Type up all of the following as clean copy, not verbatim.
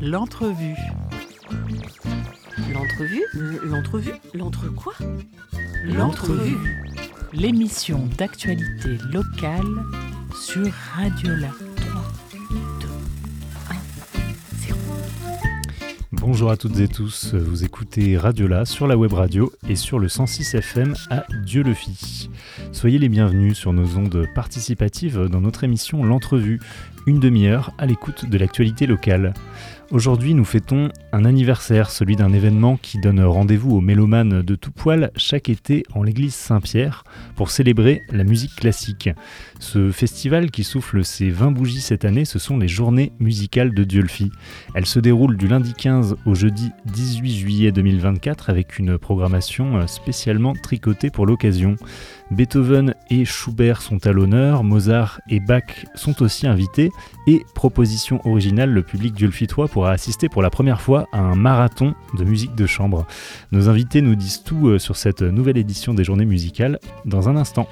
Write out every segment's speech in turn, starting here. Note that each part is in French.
L'entrevue. L'entrevue ? L'entrevue ? L'entre quoi ? L'entrevue. L'émission d'actualité locale sur Radiola. 3, 2, 1, 0. Bonjour à toutes et tous, vous écoutez Radiola sur la web radio et sur le 106 FM à Dieu-le-Fit. Soyez les bienvenus sur nos ondes participatives dans notre émission L'Entrevue, une demi-heure à l'écoute de l'actualité locale. Aujourd'hui, nous fêtons un anniversaire, celui d'un événement qui donne rendez-vous aux mélomanes de tout poil chaque été en l'église Saint-Pierre pour célébrer la musique classique. Ce festival qui souffle ses 20 bougies cette année, ce sont les Journées musicales de Dieu-le-Fit. Elles se déroulent du lundi 15 au jeudi 18 juillet 2024 avec une programmation spécialement tricotée pour l'occasion. Beethoven et Schubert sont à l'honneur, Mozart et Bach sont aussi invités et, proposition originale, le public dieu-le-fitois pourra assister pour la première fois à un marathon de musique de chambre. Nos invités nous disent tout sur cette nouvelle édition des Journées musicales dans un instant.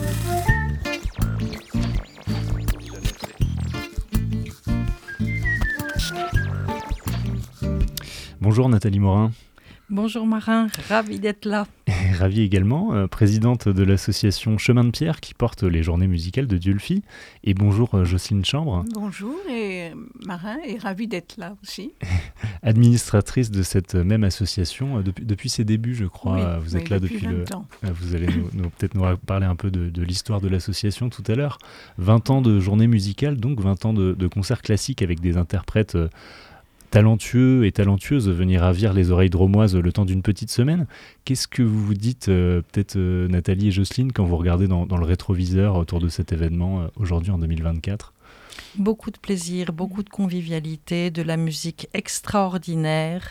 Bonjour Nathalie Morin. Bonjour Marin, ravi d'être là. Ravie également, présidente de l'association Chemin de Pierre qui porte les journées musicales de Dieu-le-Fit. Et bonjour Jocelyne Chambre. Bonjour et Marin est ravie d'être là aussi. Administratrice de cette même association depuis ses débuts, je crois. Oui, vous êtes là depuis 20 ans. Vous allez peut-être nous parler un peu de l'histoire de l'association tout à l'heure. 20 ans de journées musicales, donc 20 ans de concerts classiques avec des interprètes talentueux et talentueuses venir ravir les oreilles drômoises le temps d'une petite semaine. Qu'est-ce que vous vous dites, peut-être Nathalie et Jocelyne, quand vous regardez dans le rétroviseur autour de cet événement aujourd'hui en 2024 ? Beaucoup de plaisir, beaucoup de convivialité, de la musique extraordinaire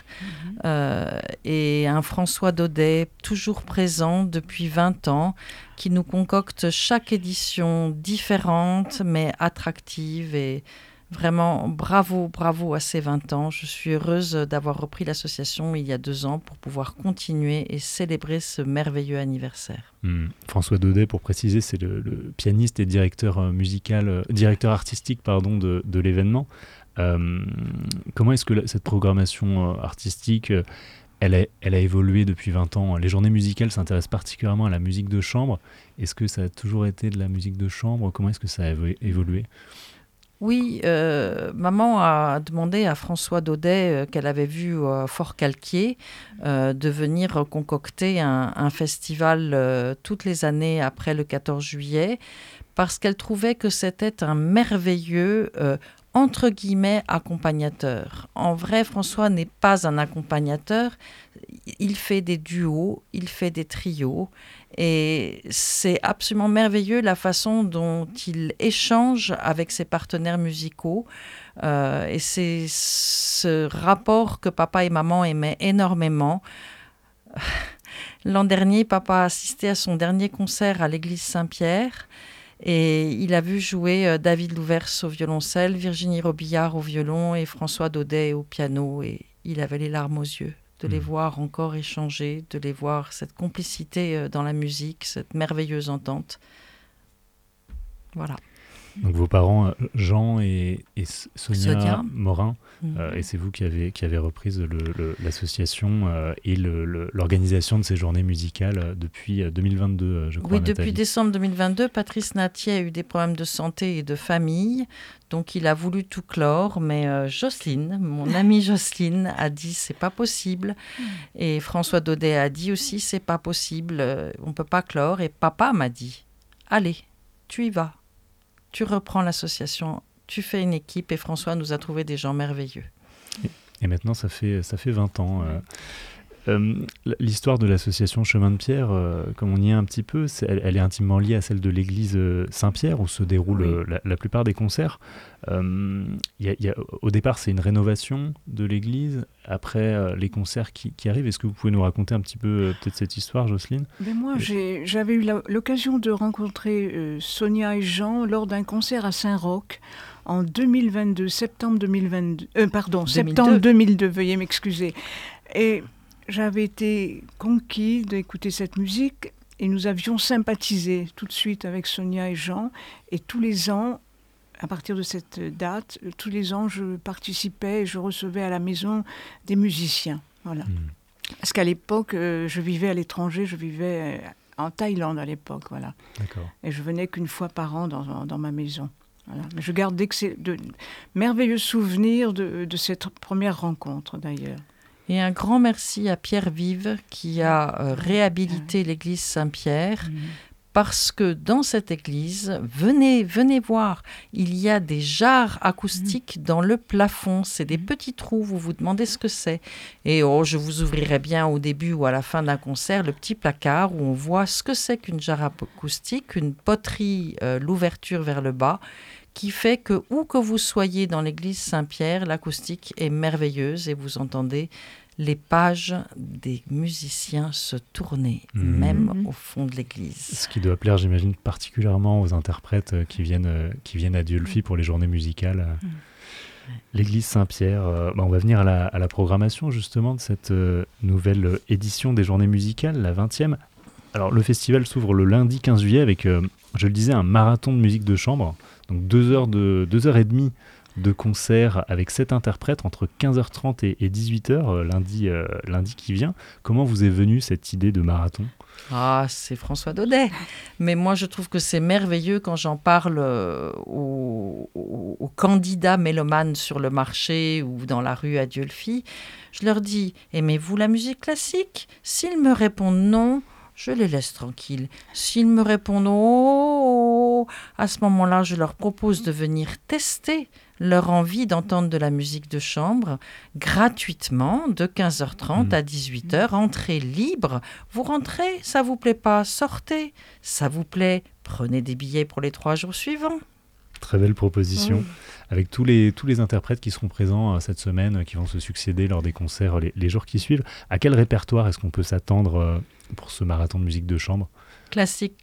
et un François Daudet toujours présent depuis 20 ans qui nous concocte chaque édition différente mais attractive et vraiment, bravo à ces 20 ans. Je suis heureuse d'avoir repris l'association il y a 2 ans pour pouvoir continuer et célébrer ce merveilleux anniversaire. François Daudet, pour préciser, c'est le pianiste et directeur artistique de l'événement. Comment est-ce que cette programmation artistique, elle a évolué depuis 20 ans ? Les journées musicales s'intéressent particulièrement à la musique de chambre. Est-ce que ça a toujours été de la musique de chambre ? Comment est-ce que ça a évolué ? Oui, maman a demandé à François Daudet, qu'elle avait vu à Fort-Calquier, de venir concocter un festival toutes les années après le 14 juillet, parce qu'elle trouvait que c'était un merveilleux, entre guillemets, accompagnateur. En vrai, François n'est pas un accompagnateur, il fait des duos, il fait des trios, et c'est absolument merveilleux la façon dont il échange avec ses partenaires musicaux. Et c'est ce rapport que papa et maman aimaient énormément. L'an dernier, papa a assisté à son dernier concert à l'église Saint-Pierre. Et il a vu jouer David Louvers au violoncelle, Virginie Robillard au violon et François Daudet au piano. Et il avait les larmes aux yeux de les voir encore échanger, de les voir, cette complicité dans la musique, cette merveilleuse entente. Voilà. Donc vos parents, Jean et Sonia Morin, et c'est vous qui avez repris l'association et l'organisation de ces journées musicales depuis 2022, je crois. Oui, Nathalie. depuis décembre 2022, Patrice Natier a eu des problèmes de santé et de famille, donc il a voulu tout clore, mais Jocelyne, mon amie Jocelyne, a dit c'est pas possible, et François Daudet a dit aussi c'est pas possible, on peut pas clore, et papa m'a dit allez, tu y vas. Tu reprends l'association, tu fais une équipe et François nous a trouvé des gens merveilleux. Et maintenant, ça fait 20 ans. L'histoire de l'association Chemin de Pierre, comme on y est un petit peu, elle est intimement liée à celle de l'église Saint-Pierre où se déroulent la plupart des concerts. Au départ, c'est une rénovation de l'église. Après, les concerts qui arrivent. Est-ce que vous pouvez nous raconter un petit peu peut-être cette histoire, Jocelyne ? Moi, j'avais eu l'occasion de rencontrer Sonia et Jean lors d'un concert à Saint-Roch en 2022, septembre 2002, veuillez m'excuser. Et j'avais été conquis d'écouter cette musique et nous avions sympathisé tout de suite avec Sonia et Jean. Et tous les ans, à partir de cette date, tous les ans, je participais et je recevais à la maison des musiciens. Voilà. Parce qu'à l'époque, je vivais à l'étranger, je vivais en Thaïlande à l'époque, voilà. D'accord. Et je venais qu'une fois par an dans ma maison. Voilà. Mais je garde de merveilleux souvenirs de cette première rencontre, d'ailleurs. Et un grand merci à Pierre Vive qui a réhabilité l'église Saint-Pierre. Parce que dans cette église, venez voir, il y a des jarres acoustiques dans le plafond. C'est des petits trous, vous vous demandez ce que c'est. Et je vous ouvrirai bien au début ou à la fin d'un concert le petit placard où on voit ce que c'est qu'une jarre acoustique, une poterie, l'ouverture vers le bas, qui fait que où que vous soyez dans l'église Saint-Pierre, l'acoustique est merveilleuse et vous entendez les pages des musiciens se tourner, même au fond de l'église. Ce qui doit plaire, j'imagine, particulièrement aux interprètes qui viennent à Dieulefit pour les journées musicales. L'église Saint-Pierre, on va venir à la programmation justement de cette nouvelle édition des journées musicales, la 20e. Alors le festival s'ouvre le lundi 15 juillet avec, je le disais, un marathon de musique de chambre, donc 2 heures et demie de concert avec 7 interprètes entre 15h30 et 18h lundi qui vient. Comment vous est venue cette idée de marathon ? C'est François Daudet. Mais moi, je trouve que c'est merveilleux quand j'en parle aux candidats mélomanes sur le marché ou dans la rue à Dieulefit. Je leur dis, aimez-vous la musique classique ? S'ils me répondent non, je les laisse tranquilles. S'ils me répondent oh, à ce moment-là, je leur propose de venir tester leur envie d'entendre de la musique de chambre gratuitement de 15h30 à 18h, entrée libre. Vous rentrez, ça vous plaît pas, sortez. Ça vous plaît, prenez des billets pour les 3 jours suivants. Très belle proposition, avec tous les interprètes qui seront présents cette semaine, qui vont se succéder lors des concerts les jours qui suivent. À quel répertoire est-ce qu'on peut s'attendre pour ce marathon de musique de chambre ? Classique.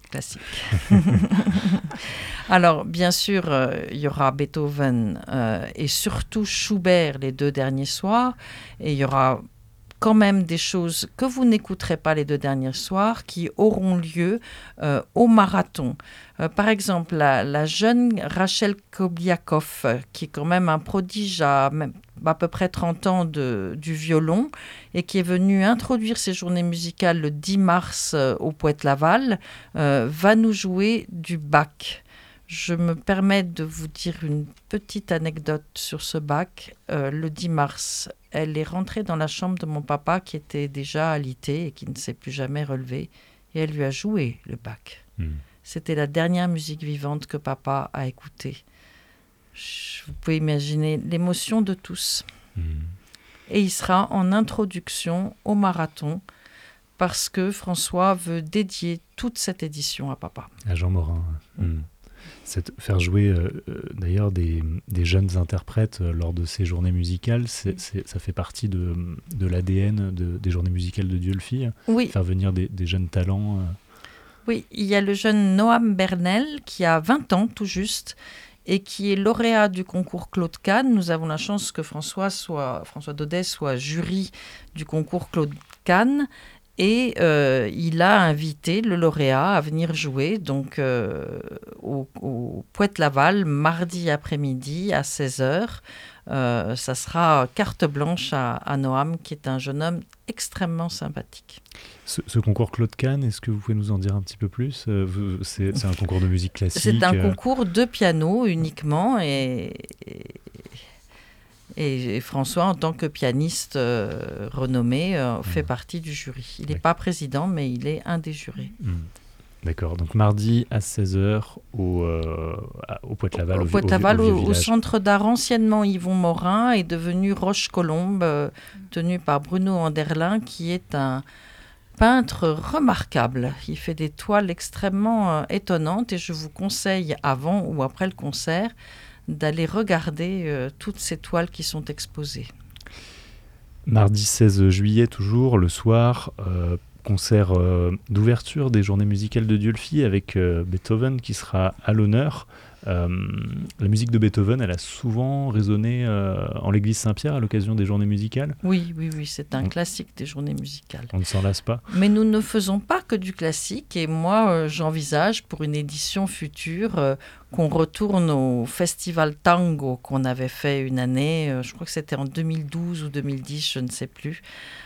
Alors, bien sûr, il y aura Beethoven et surtout Schubert les 2 derniers soirs. Et il y aura quand même des choses que vous n'écouterez pas les 2 derniers soirs qui auront lieu au marathon. Par exemple, la jeune Rachel Kobiakov, qui est quand même un prodige à peu près 30 ans du violon et qui est venue introduire ses journées musicales le 10 mars au Poète-Laval, va nous jouer du Bach. Je me permets de vous dire une petite anecdote sur ce Bach. Le 10 mars, elle est rentrée dans la chambre de mon papa qui était déjà alité et qui ne s'est plus jamais relevé. Et elle lui a joué le Bach. C'était la dernière musique vivante que papa a écoutée. Vous pouvez imaginer l'émotion de tous. Et il sera en introduction au marathon parce que François veut dédier toute cette édition à papa. À Jean Morin. Faire jouer d'ailleurs des jeunes interprètes lors de ces journées musicales, ça fait partie de l'ADN des journées musicales de Dieulefit. Oui. Faire venir des jeunes talents. Oui, il y a le jeune Noam Bernel qui a 20 ans tout juste et qui est lauréat du concours Claude Kahn. Nous avons la chance que François Daudet soit jury du concours Claude Kahn. Et il a invité le lauréat à venir jouer donc, au Poète-Laval mardi après-midi à 16h. Ça sera carte blanche à Noam, qui est un jeune homme extrêmement sympathique. Ce concours Claude Kahn, est-ce que vous pouvez nous en dire un petit peu plus ? C'est un concours de musique classique. C'est un concours de piano uniquement et François, en tant que pianiste renommé, fait partie du jury. Il n'est pas président, mais il est un des jurés. D'accord, donc mardi à 16h au Poète-Laval. Au Poète-Laval, au centre d'art anciennement Yvon Morin, est devenu Roche-Colombe, tenu par Bruno Anderlin, qui est un peintre remarquable. Il fait des toiles extrêmement étonnantes et je vous conseille, avant ou après le concert, d'aller regarder toutes ces toiles qui sont exposées. Mardi 16 juillet, toujours, le soir, concert d'ouverture des journées musicales de Dieulefit avec Beethoven qui sera à l'honneur. La musique de Beethoven, elle a souvent résonné en l'église Saint-Pierre à l'occasion des journées musicales. Oui, c'est un classique des journées musicales. On ne s'en lasse pas. Mais nous ne faisons pas que du classique et moi j'envisage pour une édition future qu'on retourne au festival tango qu'on avait fait une année, je crois que c'était en 2012 ou 2010, je ne sais plus.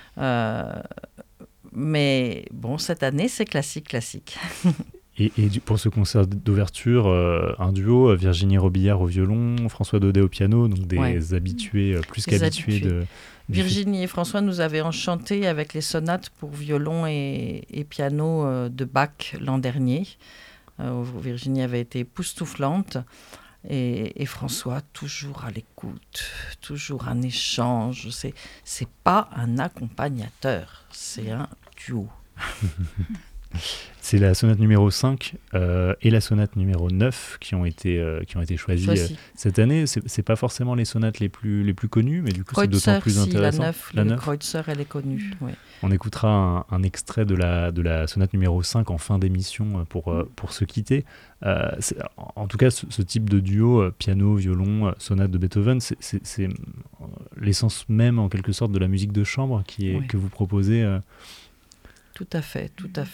Mais bon, cette année c'est classique. Et pour ce concert d'ouverture, un duo, Virginie Robillard au violon, François Daudet au piano, donc des habitués, plus qu'habitués de... Virginie et François nous avaient enchantés avec les sonates pour violon et piano de Bach l'an dernier. Virginie avait été époustouflante et François toujours à l'écoute, toujours un échange. C'est pas un accompagnateur, c'est un duo. C'est la sonate numéro 5 et la sonate numéro 9 qui ont été choisies cette année. C'est pas forcément les sonates les plus connues, mais du coup c'est d'autant plus intéressant. La 9, Kreutzer, elle est connue. Oui. On écoutera un extrait de la sonate numéro 5 en fin d'émission pour se quitter. En tout cas, ce type de duo, piano, violon, sonate de Beethoven, c'est l'essence même en quelque sorte de la musique de chambre que vous proposez. Tout à fait.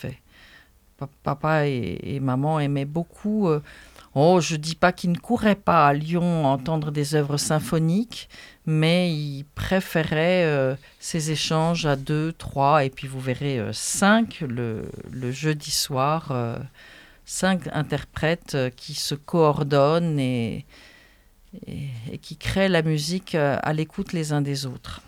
Papa et maman aimaient beaucoup. Je dis pas qu'ils ne couraient pas à Lyon entendre des œuvres symphoniques, mais ils préféraient ces échanges à 2, 3, et puis vous verrez 5 le jeudi soir. 5 interprètes qui se coordonnent et qui créent la musique à l'écoute les uns des autres.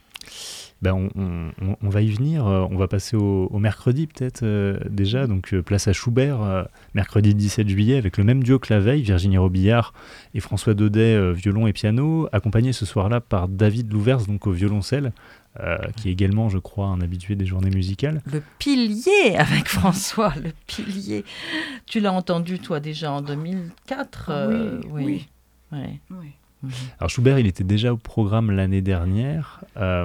On va y venir, on va passer au mercredi peut-être déjà, donc place à Schubert, mercredi 17 juillet avec le même duo que la veille, Virginie Robillard et François Daudet, violon et piano, accompagné ce soir-là par David Louvers, donc au violoncelle, qui est également, je crois, un habitué des journées musicales. Le pilier avec François, le pilier. Tu l'as entendu toi déjà en 2004 Oui. Ouais. Oui. Alors Schubert, il était déjà au programme l'année dernière.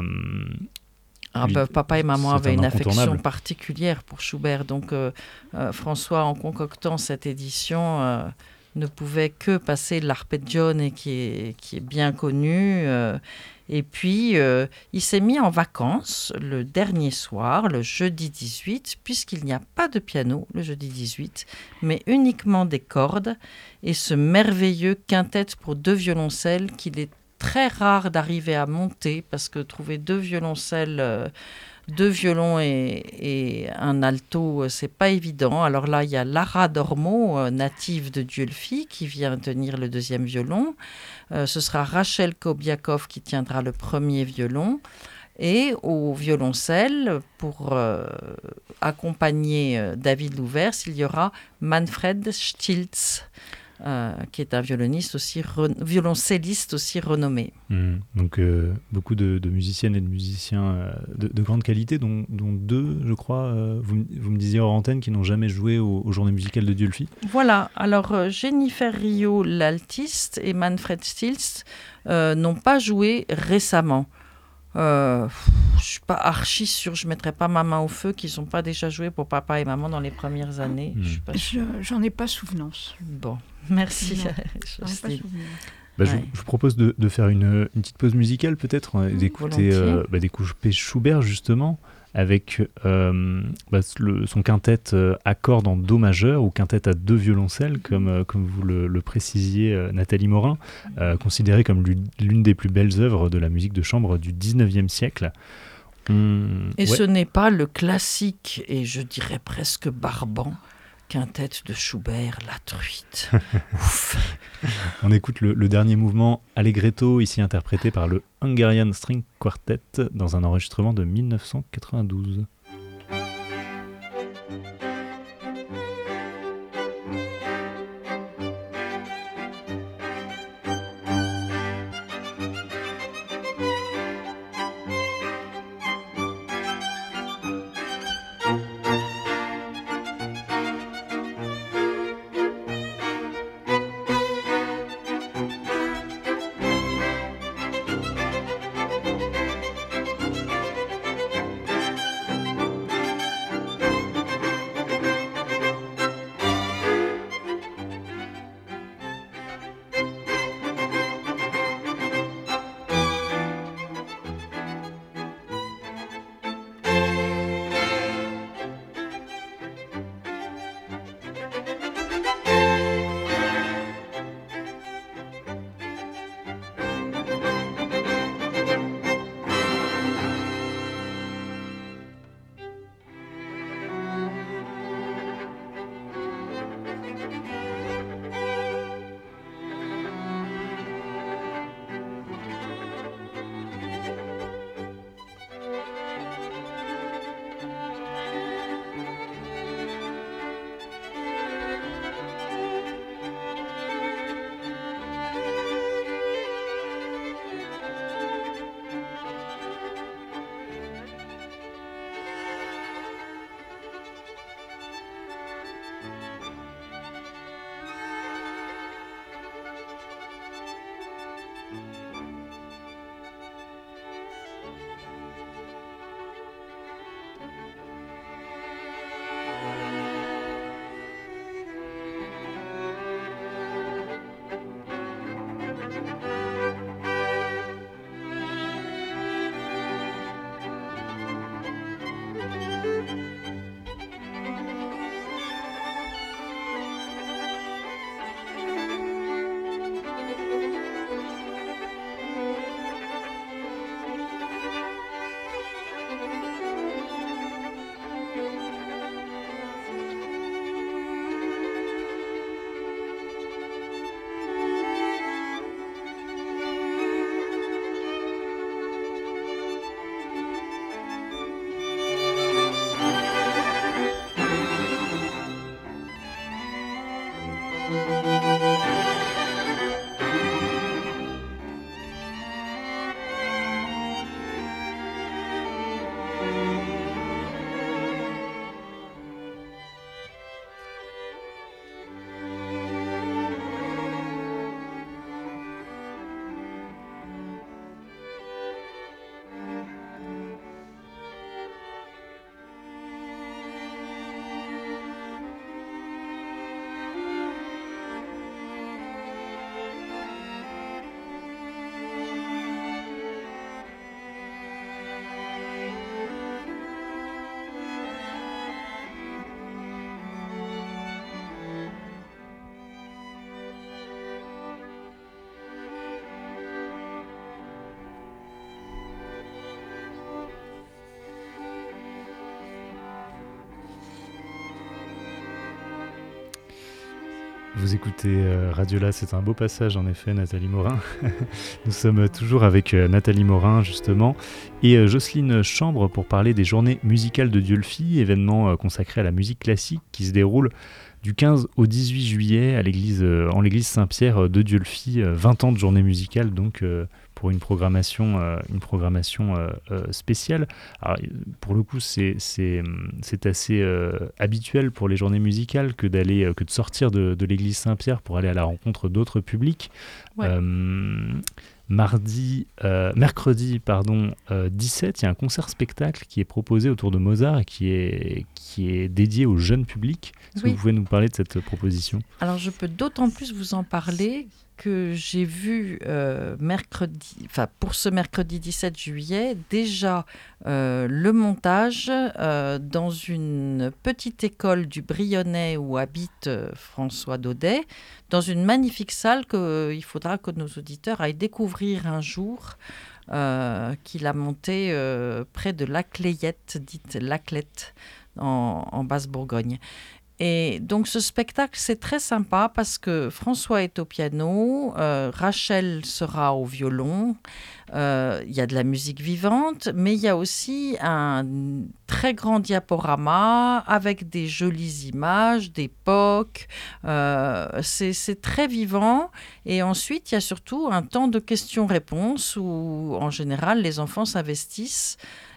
Papa et maman avaient une affection particulière pour Schubert. Donc François, en concoctant cette édition, ne pouvait que passer l'Arpeggione qui est bien connu. Et puis, il s'est mis en vacances le dernier soir, le jeudi 18, puisqu'il n'y a pas de piano le jeudi 18, mais uniquement des cordes et ce merveilleux quintet pour 2 violoncelles qu'il est très rare d'arriver à monter parce que trouver 2 violoncelles, 2 violons et un alto, c'est pas évident. Alors là, il y a Lara Dormo, native de Dieulefit, qui vient tenir le 2e violon. Ce sera Rachel Kobiakov qui tiendra le 1er violon. Et au violoncelle, pour accompagner David Louvers, il y aura Manfred Stiltz, qui est un violoncelliste aussi renommé. Donc beaucoup de musiciennes et de musiciens de grande qualité, dont 2, je crois, vous me disiez hors antenne, qui n'ont jamais joué aux journées musicales de Dieulefit. Voilà, alors Jennifer Rio, l'altiste, et Manfred Stiltz n'ont pas joué récemment. Je suis pas archi sûre, je mettrai pas ma main au feu qu'ils n'ont pas déjà joué pour papa et maman dans les premières années. J'en ai pas souvenance. Bon, merci. Je vous propose de faire une petite pause musicale peut-être, d'écouter Schubert justement avec son quintet à cordes en do majeur ou quintet à 2 violoncelles comme vous le précisiez Nathalie Morin, considéré comme l'une des plus belles œuvres de la musique de chambre du 19e siècle. Ce n'est pas le classique et je dirais presque barbant quintet de Schubert, la truite. Ouf. On écoute le dernier mouvement Allegretto, ici interprété par le Hungarian String Quartet dans un enregistrement de 1992. Vous écoutez Radiola, c'est un beau passage en effet, Nathalie Morin. Nous sommes toujours avec Nathalie Morin justement et Jocelyne Chambre pour parler des journées musicales de Dieulefit, événement consacré à la musique classique qui se déroule du 15 au 18 juillet en l'église Saint-Pierre de Dieulefit. 20 ans de journée musicale donc pour une programmation spéciale. Alors, pour le coup, c'est assez habituel pour les journées musicales que de sortir de l'église Saint-Pierre pour aller à la rencontre d'autres publics. Ouais. Mercredi 17, il y a un concert-spectacle qui est proposé autour de Mozart et qui est dédié au jeune public. Est-ce que vous pouvez nous parler de cette proposition ? Alors, je peux d'autant plus vous en parler que j'ai vu pour ce mercredi 17 juillet, déjà le montage dans une petite école du Brionnais où habite François Daudet, dans une magnifique salle qu'il faudra que nos auditeurs aillent découvrir un jour, qu'il a montée près de Laclayette, dite Laclette, en Basse-Bourgogne. Et donc ce spectacle, c'est très sympa parce que François est au piano, Rachel sera au violon, il y a de la musique vivante, mais il y a aussi un très grand diaporama avec des jolies images d'époque. C'est très vivant. Et ensuite, il y a surtout un temps de questions-réponses où, en général, les enfants s'investissent.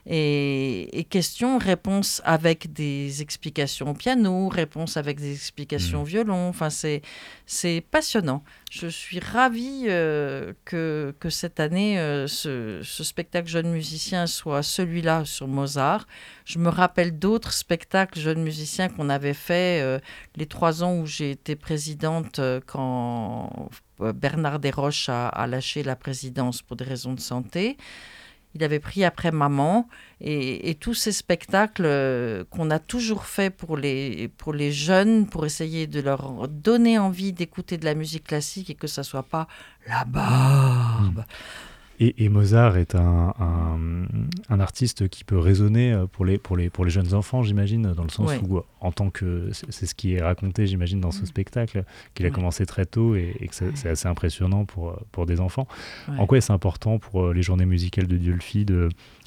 Et questions-réponses avec des explications au piano, réponses avec des explications au violon. Enfin, c'est passionnant. Je suis ravie que cette année, ce spectacle Jeunes musiciens soit celui-là sur Mozart. Je me rappelle d'autres spectacles Jeunes musiciens qu'on avait fait les 3 ans où j'ai été présidente quand Bernard Desroches a lâché la présidence pour des raisons de santé. Il avait pris après Maman et tous ces spectacles qu'on a toujours fait pour les jeunes, pour essayer de leur donner envie d'écouter de la musique classique et que ça ne soit pas la barbe. Et Mozart est un artiste qui peut résonner pour les jeunes enfants, j'imagine, dans le sens où, en tant que... C'est ce qui est raconté, j'imagine, dans ce spectacle, qu'il a commencé très tôt et que c'est assez impressionnant pour des enfants. Ouais. En quoi est-ce important pour les journées musicales de Dieulefit de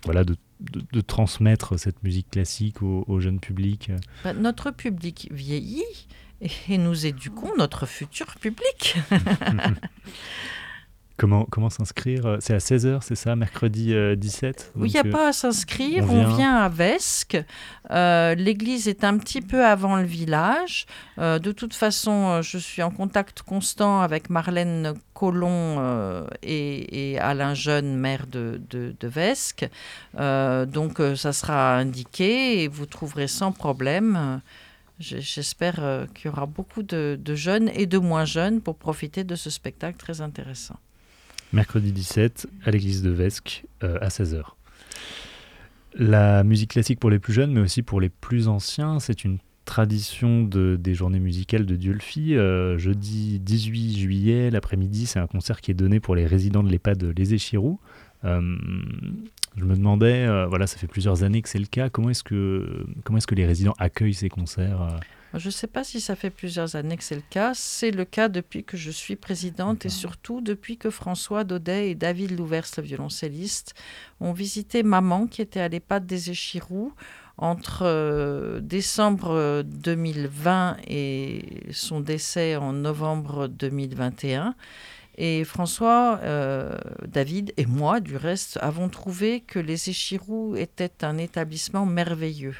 transmettre cette musique classique au jeune public ? Notre public vieillit et nous éduquons notre futur public. Comment s'inscrire ? C'est à 16h, c'est ça, mercredi 17 ? Oui, il n'y a pas à s'inscrire, on vient à Vesques. L'église est un petit peu avant le village. De toute façon, je suis en contact constant avec Marlène Collomb et Alain Jeune, maire de Vesques. Donc, ça sera indiqué et vous trouverez sans problème. J'espère qu'il y aura beaucoup de jeunes et de moins jeunes pour profiter de ce spectacle très intéressant. Mercredi 17, à l'église de Vesques, à 16h. La musique classique pour les plus jeunes, mais aussi pour les plus anciens, c'est une tradition des journées musicales de Dieulefit. Jeudi 18 juillet, l'après-midi, c'est un concert qui est donné pour les résidents de l'EHPAD Les Échirous. Je me demandais, ça fait plusieurs années que c'est le cas, comment est-ce que les résidents accueillent ces concerts ? Je ne sais pas si ça fait plusieurs années que c'est le cas. C'est le cas depuis que je suis présidente et surtout depuis que François Daudet et David Louvers, le violoncelliste, ont visité Maman, qui était à l'EHPAD des Échirous, entre décembre 2020 et son décès en novembre 2021. Et François, David et moi, du reste, avons trouvé que les Échirous étaient un établissement merveilleux.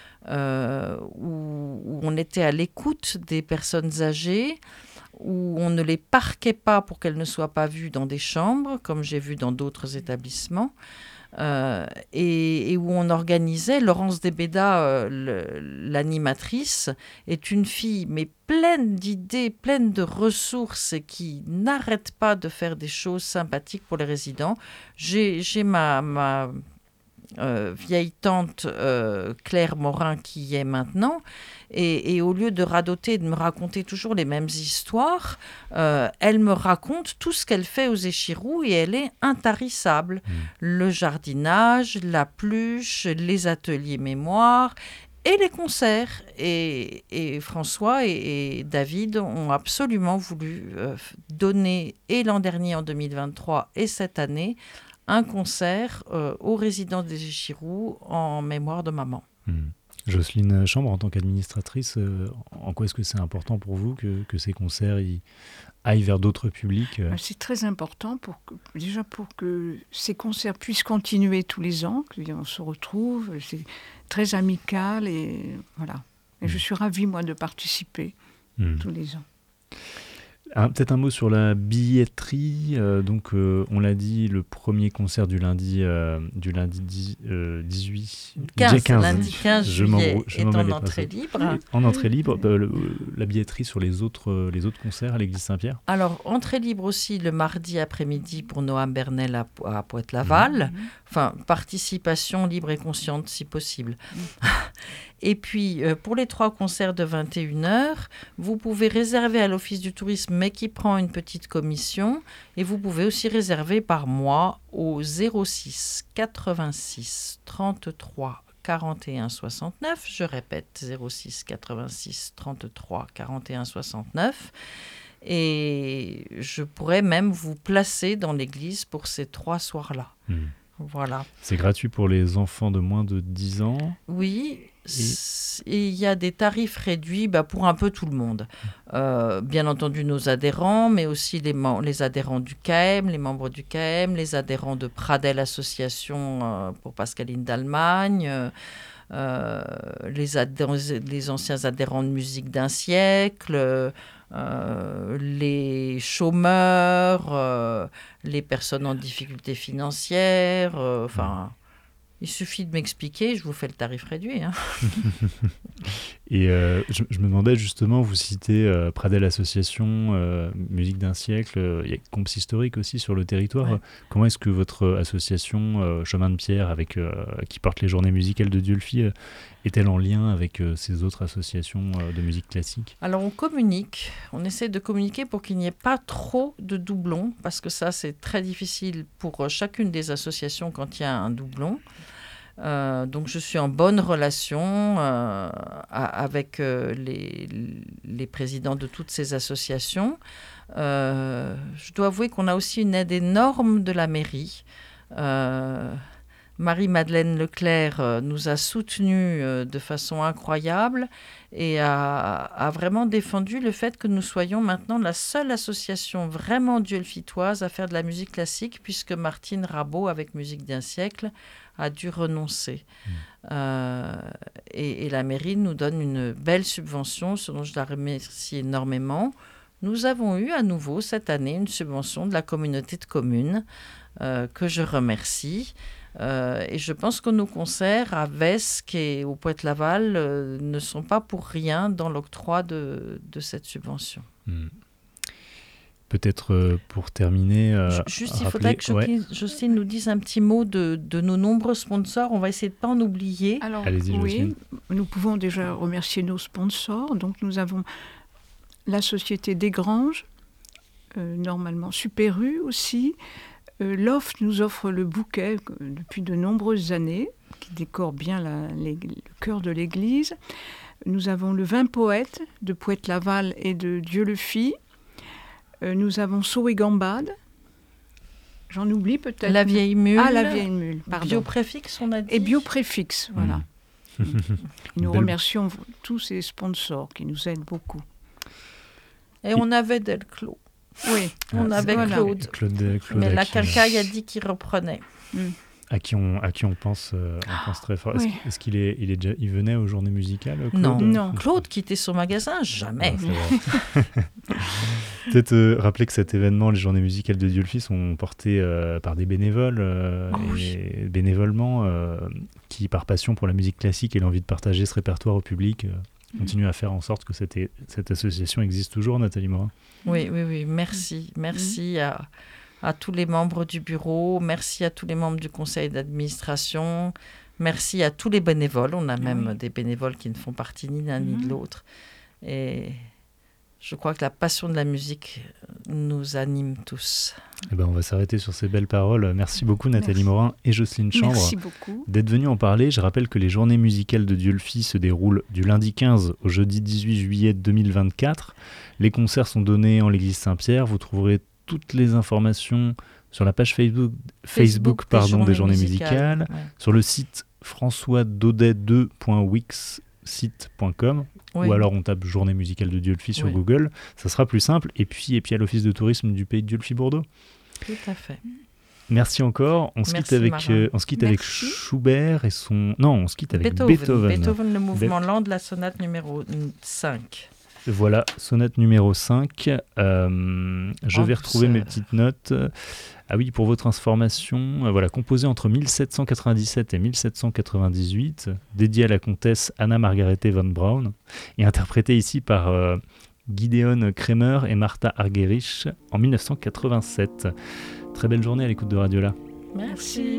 Où on était à l'écoute des personnes âgées, où on ne les parquait pas pour qu'elles ne soient pas vues dans des chambres, comme j'ai vu dans d'autres établissements, et où on organisait. Laurence Debeda, l'animatrice, est une fille, mais pleine d'idées, pleine de ressources, et qui n'arrête pas de faire des choses sympathiques pour les résidents. J'ai ma vieille tante Claire Morin qui y est maintenant, et au lieu de radoter et de me raconter toujours les mêmes histoires, elle me raconte tout ce qu'elle fait aux Échirous et elle est intarissable. Le jardinage, la pluche, les ateliers mémoire, et les concerts. Et François et David ont absolument voulu donner, et l'an dernier, en 2023, et cette année, un concert aux résidents des Échirous en mémoire de maman. Jocelyne Chambre, en tant qu'administratrice, en quoi est-ce que c'est important pour vous que ces concerts aillent vers d'autres publics? C'est très important pour que ces concerts puissent continuer tous les ans, qu'on se retrouve, c'est très amical et voilà. Et je suis ravie, moi, de participer tous les ans. Peut-être un mot sur la billetterie. On l'a dit, le premier concert du lundi 18... 15 juillet est en entrée libre. En entrée libre, la billetterie sur les autres concerts à l'église Saint-Pierre. Alors, entrée libre aussi le mardi après-midi pour Noam Bernel à Pointe-Laval. Enfin, participation libre et consciente si possible. Et puis, pour les 3 concerts de 21h, vous pouvez réserver à l'Office du tourisme, mais qui prend une petite commission. Et vous pouvez aussi réserver par mois au 06 86 33 41 69. Je répète, 06 86 33 41 69. Et je pourrais même vous placer dans l'église pour ces 3 soirs-là. Voilà. C'est gratuit pour les enfants de moins de 10 ans? Oui. Et il y a des tarifs réduits pour un peu tout le monde. Bien entendu nos adhérents, mais aussi les adhérents du CAEM, les membres du CAEM, les adhérents de Pradel Association pour Pascaline d'Allemagne, les anciens adhérents de Musique d'un siècle, les chômeurs, les personnes en difficulté financière, il suffit de m'expliquer, je vous fais le tarif réduit. Et je me demandais justement, vous citez Pradel Association, Musique d'un siècle, il y a Comps historique aussi sur le territoire. Ouais. Comment est-ce que votre association Chemin de Pierre, qui porte les journées musicales de Dieulefit, est-elle en lien avec ces autres associations de musique classique? Alors on essaie de communiquer pour qu'il n'y ait pas trop de doublons, parce que ça c'est très difficile pour chacune des associations quand il y a un doublon. Donc je suis en bonne relation avec les présidents de toutes ces associations. Je dois avouer qu'on a aussi une aide énorme de la mairie. Marie-Madeleine Leclerc nous a soutenus de façon incroyable et a vraiment défendu le fait que nous soyons maintenant la seule association vraiment dieulefitoise à faire de la musique classique, puisque Martine Rabot, avec Musique d'un siècle, a dû renoncer. Et la mairie nous donne une belle subvention, ce dont je la remercie énormément. Nous avons eu à nouveau cette année une subvention de la communauté de communes que je remercie. Et je pense que nos concerts à Vesques et au Pointe-Laval ne sont pas pour rien dans l'octroi de cette subvention. Peut-être pour terminer... Juste, il faudrait que Jocelyne nous dise un petit mot de nos nombreux sponsors. On va essayer de ne pas en oublier. Alors, allez-y, Jocelyne. Nous pouvons déjà remercier nos sponsors. Donc, nous avons la Société des Granges, normalement Super U aussi. Loft nous offre le bouquet depuis de nombreuses années, qui décore bien le cœur de l'église. Nous avons le vin poète de Pointe-Laval et de Dieulefit. Nous avons Saut et Gambade. J'en oublie peut-être. La Vieille Mule. Ah, la Vieille Mule, pardon. Biopréfixe, on a dit. Et Biopréfixe, voilà. Nous remercions tous ces sponsors qui nous aident beaucoup. Et on avait Delclos. Oui, on avait Claude. Mais là, quelqu'un a dit qu'il reprenait. À qui on pense très fort. Oui. Est-ce qu'il venait aux journées musicales, Claude? Non. Claude quittait son magasin, jamais. Peut-être rappeler que cet événement, les journées musicales de Dieulefit, sont portées par des bénévoles et bénévolement qui, par passion pour la musique classique et l'envie de partager ce répertoire au public, continuent à faire en sorte que cette association existe toujours, Nathalie Morin. Oui. Merci à tous les membres du bureau, merci à tous les membres du conseil d'administration, merci à tous les bénévoles. On a même des bénévoles qui ne font partie ni l'un ni de l'autre. Et Je crois que la passion de la musique nous anime tous. Eh ben, on va s'arrêter sur ces belles paroles. Merci beaucoup Nathalie Morin et Jocelyne Chambre d'être venues en parler. Je rappelle que les journées musicales de Dieulefit se déroulent du lundi 15 au jeudi 18 juillet 2024. Les concerts sont donnés en l'église Saint-Pierre. Vous trouverez toutes les informations sur la page Facebook des journées musicales, sur le site françoisdaudet2.wixsite.com. Oui. Ou alors on tape journée musicale de Dieulefit sur Google, ça sera plus simple. Et puis à l'office de tourisme du pays de Dieulefit-Bordeaux. Tout à fait. Merci encore. On se quitte avec Schubert et son... Non, on se quitte avec Beethoven. Beethoven, le mouvement lent de la sonate numéro 5. Voilà, sonate numéro 5. Je vais retrouver mes petites notes. Ah oui, pour votre information, voilà, composé entre 1797 et 1798, dédié à la comtesse Anna Margarete von Braun, et interprété ici par Gideon Kremer et Martha Argerich en 1987. Très belle journée à l'écoute de Radiola. Merci.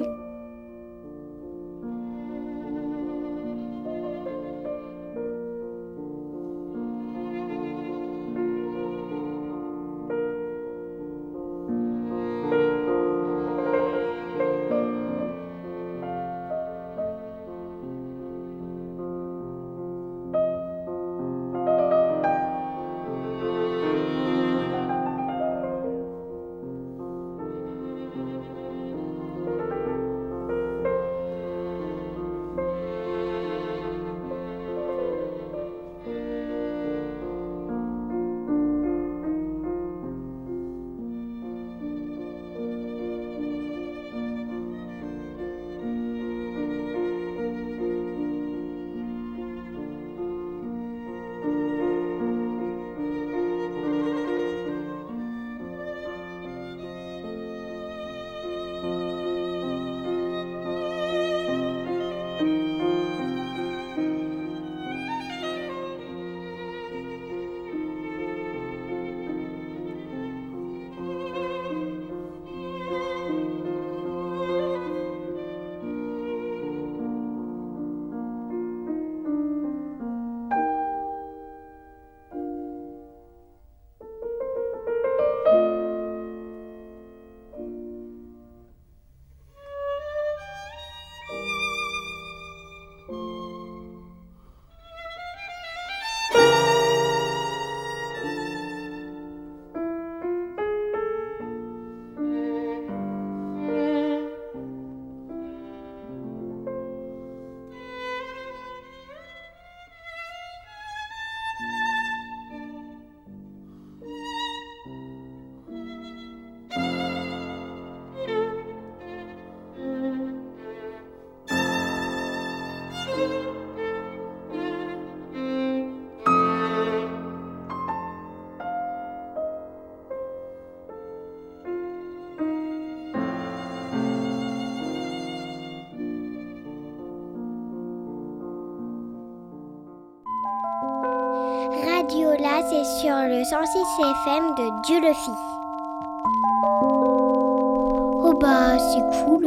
Radiola, c'est sur le 106 FM de Dieulefit. Oh bah, c'est cool.